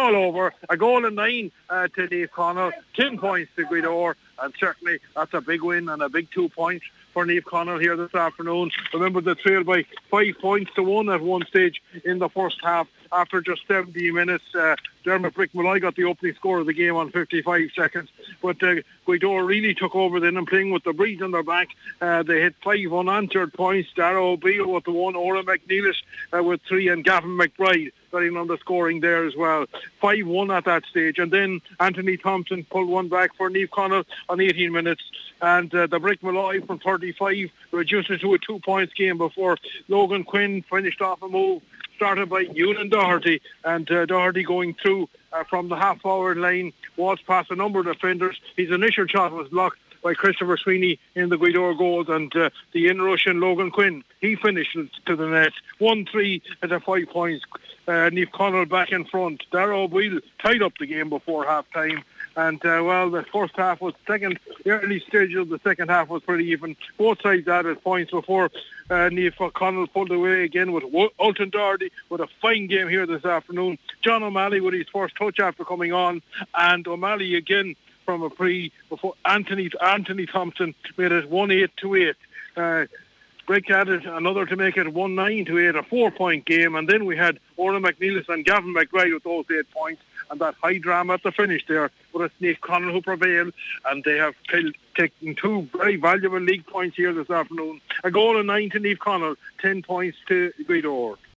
all over. A goal and 9 to Naomh Conaill, 10 points to Gweedore, and certainly that's a big win and a big 2 points for Naomh Conaill here this afternoon. Remember, they trailed by 5 points to 1 at one stage in the first half after just 70 minutes. Dermot Brick-Malloy got the opening score of the game on 55 seconds, but Gweedore really took over then and playing with the breeze on their back. They hit 5 unanswered points. Dara O'Beal with the 1, Ora McNeilis with 3, and Gavin McBride getting on the scoring there as well. 5-1 at that stage, and then Anthony Thompson pulled one back for Naomh Conaill on 18 minutes, and the Brick-Malloy from 35 reduced it to a 2 points game before Logan Quinn finished off a move started by Ewan Doherty, and Doherty going through from the half-forward line, walks past a number of defenders. His initial shot was blocked by Christopher Sweeney in the Gweedore goals, and the in-Russian Logan Quinn, he finished it to the net. 1-3 at the 5 points. Naomh Conaill back in front. Dara O'Beal tied up the game before half-time. And, the first half was the early stage of the second half was pretty even. Both sides added points before Naomh Conaill pulled away again with Ulton Doherty with a fine game here this afternoon. John O'Malley with his first touch after coming on, and O'Malley again from a free before Anthony Thompson made it 1-8 to 8. Brick added another to make it 1-9 to 8, a 4 point game, and then we had Ora McNeilis and Gavin McBride with those 8 points, and that high drama at the finish there. But it's Naomh Conaill who prevailed, and they have taken 2 very valuable league points here this afternoon. A goal and 9 to Naomh Conaill, 10 points to Gweedore.